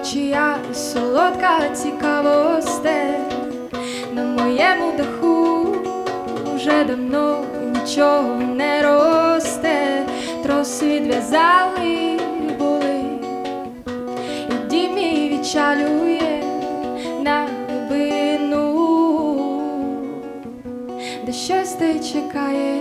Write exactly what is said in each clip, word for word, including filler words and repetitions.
чия солодка цікавосте. На моєму даху вже давно нічого не росте. Троси відв'язали були, і дім мій відчалює на глибину, де щось те чекає.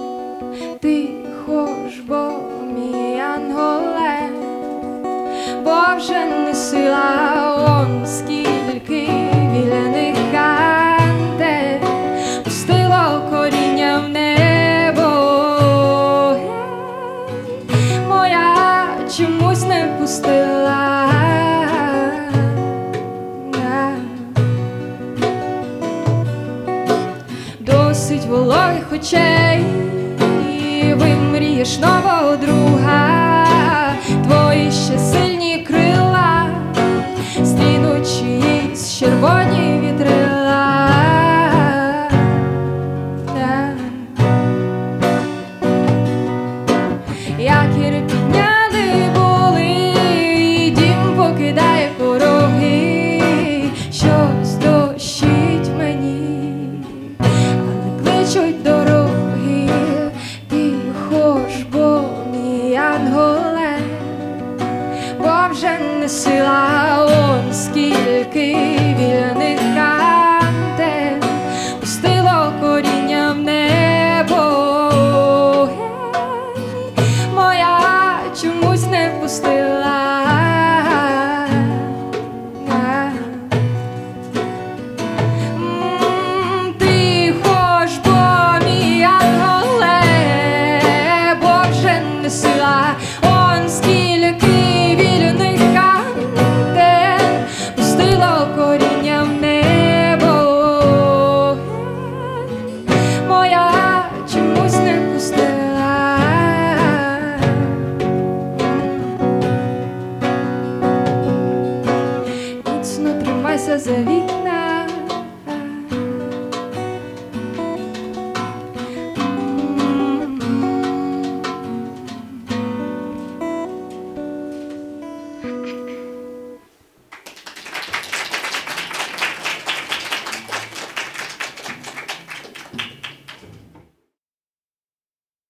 Тихо ж, бо мій анголе, бо вже не сила, он скільки вільних канте пустило коріння в небо. Моя чомусь не пустила. Досить вологих очей, вимрієш нового друга. Твої ще сильні крила стрінуть чиїсь червоні вітрила. Якір підняли були, і дім покидає пороги. Щось дощить мені, але кличуть дороги. Тихо ж, бо мій анголе, бо вже не сила, он скільки вільних